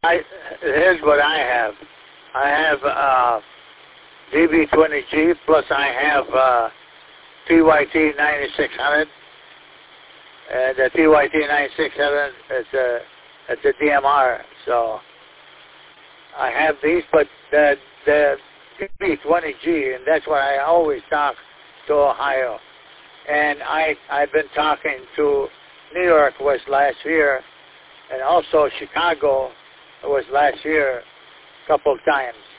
Here's what I have. I have DB20G, plus I have TYT 9600. And the TYT 9600 it's a DMR. So I have these, but the DB20G, and that's what I always talk to Ohio. And I've been talking to New York was last year, and also Chicago was last year a couple of times.